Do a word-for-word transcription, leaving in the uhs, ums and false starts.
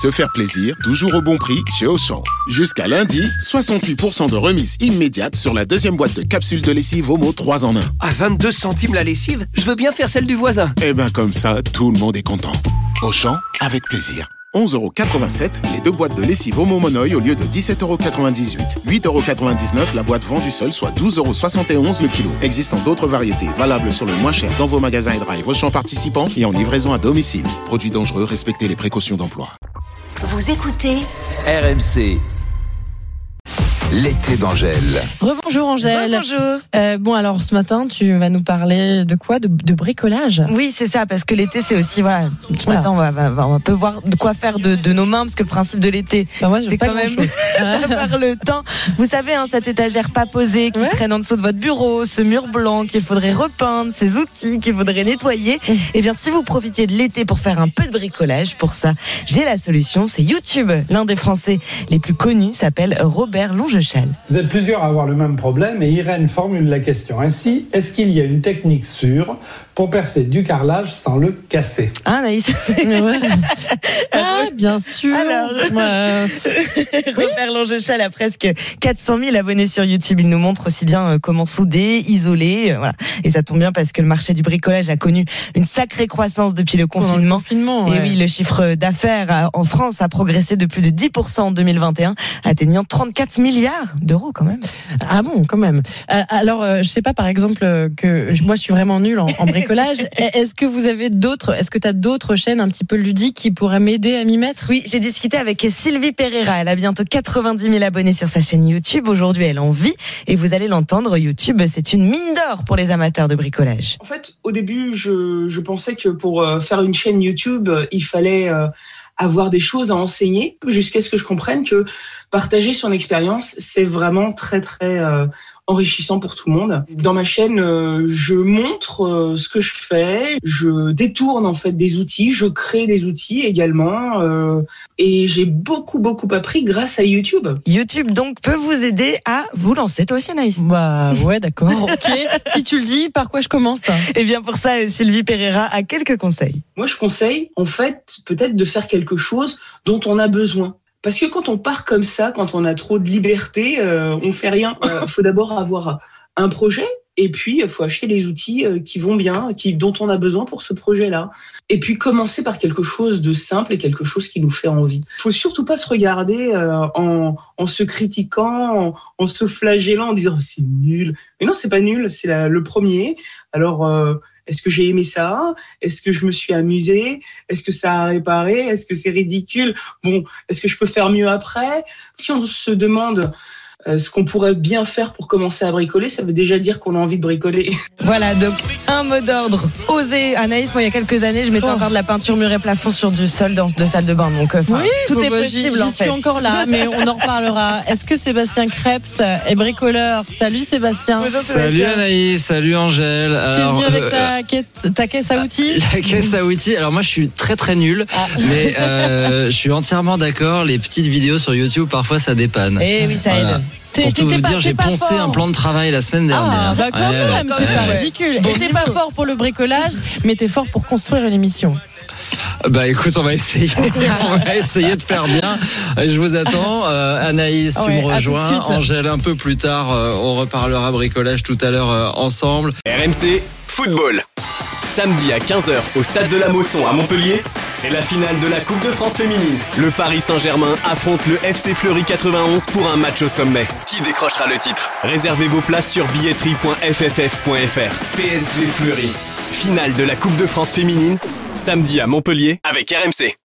se faire plaisir, toujours au bon prix chez Auchan. Jusqu'à lundi, soixante-huit pour cent de remise immédiate sur la deuxième boîte de capsules de lessive Omo trois en un. À vingt-deux centimes la lessive, je veux bien faire celle du voisin. Eh ben comme ça, tout le monde est content. Auchan, avec plaisir. onze euros quatre-vingt-sept, les deux boîtes de lessive Omo Monoï au lieu de dix-sept euros quatre-vingt-dix-huit. huit euros quatre-vingt-dix-neuf la boîte vendue seule, soit douze euros soixante et onze le kilo. Existant d'autres variétés, valables sur le moins cher dans vos magasins et drive Auchan participants et en livraison à domicile. Produits dangereux, respectez les précautions d'emploi. Vous écoutez R M C. L'été d'Angèle. Rebonjour Angèle. Bonjour. Euh, bon alors ce matin tu vas nous parler de quoi, de, de bricolage. Oui c'est ça, parce que l'été c'est aussi voilà. Ce voilà. matin on va, va, on peut voir de quoi faire de, de nos mains, parce que le principe de l'été bah moi, c'est pas quand même d'avoir le temps. Vous savez hein, cette étagère pas posée qui ouais. traîne en dessous de votre bureau, ce mur blanc qu'il faudrait repeindre, ces outils qu'il faudrait nettoyer. Mmh. Et bien si vous profitiez de l'été pour faire un peu de bricolage, pour ça j'ai la solution, c'est YouTube. L'un des Français les plus connus s'appelle Robert Longechal. Vous êtes plusieurs à avoir le même problème et Irène formule la question ainsi: est-ce qu'il y a une technique sûre pour percer du carrelage sans le casser? Ah Naïs. Ouais. Ah bien sûr. Alors, euh... Robert Longechal a presque quatre cent mille abonnés sur YouTube. Il nous montre aussi bien comment souder, isoler, voilà. Et ça tombe bien parce que le marché du bricolage a connu une sacrée croissance depuis le confinement. Le confinement et ouais. oui, le chiffre d'affaires en France a progressé de plus de dix pour cent en deux mille vingt et un, atteignant trente-quatre milliards d'euros quand même. Ah bon, quand même. Euh, alors, euh, je sais pas, par exemple, euh, que moi je suis vraiment nulle en, en bricolage. Est-ce que vous avez d'autres, est-ce que tu as d'autres chaînes un petit peu ludiques qui pourraient m'aider à m'y mettre? Oui, j'ai discuté avec Sylvie Pereira. Elle a bientôt quatre-vingt-dix mille abonnés sur sa chaîne YouTube. Aujourd'hui, elle en vit et vous allez l'entendre. YouTube, c'est une mine d'or pour les amateurs de bricolage. En fait, au début, je, je pensais que pour euh, faire une chaîne YouTube, il fallait euh, avoir des choses à enseigner, jusqu'à ce que je comprenne que partager son expérience, c'est vraiment très très euh, enrichissant pour tout le monde. Dans ma chaîne, euh, je montre euh, ce que je fais, je détourne en fait des outils, je crée des outils également, euh, et j'ai beaucoup beaucoup appris grâce à YouTube. YouTube donc peut vous aider à vous lancer, toi aussi Anaïs. Bah ouais, d'accord, ok. Si tu le dis, par quoi je commence? Eh bien pour ça, Sylvie Pereira a quelques conseils. Moi je conseille en fait peut-être de faire quelque chose dont on a besoin. Parce que quand on part comme ça, quand on a trop de liberté, euh, on fait rien. Il euh, faut d'abord avoir un projet et puis il faut acheter les outils euh, qui vont bien, qui, dont on a besoin pour ce projet-là. Et puis commencer par quelque chose de simple et quelque chose qui nous fait envie. Il faut surtout pas se regarder euh, en, en se critiquant, en, en se flagellant, en disant oh, c'est nul. Mais non, c'est pas nul, c'est la, le premier. Alors euh, est-ce que j'ai aimé ça? Est-ce que je me suis amusée? Est-ce que ça a réparé? Est-ce que c'est ridicule? Bon, est-ce que je peux faire mieux après? Si on se demande euh, ce qu'on pourrait bien faire pour commencer à bricoler, ça veut déjà dire qu'on a envie de bricoler. Voilà, donc un mot d'ordre. Oser. Anaïs, moi il y a quelques années, je mettais oh. encore de la peinture mur et plafond sur du sol dans de salle de bain. Donc euh, oui, tout bon, est bah, possible j'y, en j'y fait. suis encore là, mais on en reparlera. Est-ce que Sébastien Krebs est bricoleur? Salut Sébastien. Bonjour, salut Sébastien. Anaïs, salut Angèle. T'es venu avec euh, ta, caisse, ta caisse à outils? La caisse à outils. Alors moi je suis très très nul, ah. mais euh, je suis entièrement d'accord. Les petites vidéos sur YouTube parfois ça dépanne. Eh oui, ça voilà. aide. Pour tout vous pas, dire, j'ai poncé fort. un plan de travail la semaine dernière. Ah, bah quand ouais, même, c'est ouais, pas ouais. ridicule. Bon, et t'es pas fort pour le bricolage, mais t'es fort pour construire une émission. Bah écoute, on va essayer, on va essayer de faire bien. Je vous attends. Euh, Anaïs, ouais, tu me rejoins. Angèle, un peu plus tard, euh, on reparlera bricolage tout à l'heure euh, ensemble. R M C Football. Samedi à quinze heures au Stade de la Mosson à Montpellier, c'est la finale de la Coupe de France féminine. Le Paris Saint-Germain affronte le F C Fleury quatre-vingt-onze pour un match au sommet. Qui décrochera le titre? Réservez vos places sur billetterie point f f f point f r. P S G Fleury. Finale de la Coupe de France féminine, samedi à Montpellier avec R M C.